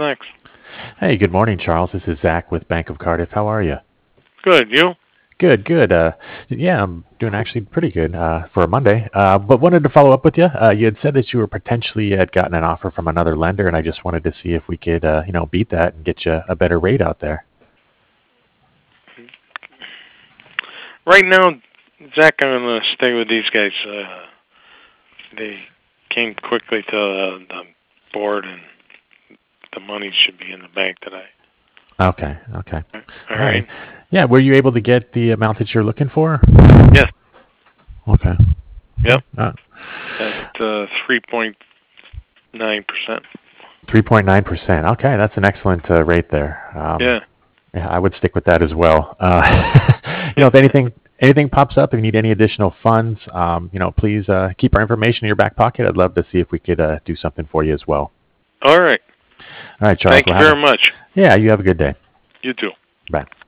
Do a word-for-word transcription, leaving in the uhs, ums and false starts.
next? Hey, good morning, Charles. This is Zach with Bank of Cardiff. How are you? Good. You? Good, good. Uh, yeah, I'm doing actually pretty good uh, for a Monday. Uh, but wanted to follow up with you. Uh, you had said that you were potentially had gotten an offer from another lender, and I just wanted to see if we could, uh, you know, beat that and get you a better rate out there. Right now, Zach, I'm going to stay with these guys. Uh, they came quickly to uh, the board, and the money should be in the bank today. Okay, okay. All All right. right. Yeah, were you able to get the amount that you're looking for? Yes. Okay. Yep. Uh, At uh, three point nine percent. three point nine percent. Okay, that's an excellent uh, rate there. Um, Yeah. Yeah, I would stick with that as well. Uh, you know, if anything anything pops up, if you need any additional funds, um, you know, please uh, keep our information in your back pocket. I'd love to see if we could uh, do something for you as well. All right. All right, Charles. Thank you Well, have very a, much. yeah, you have a good day. You too. Bye.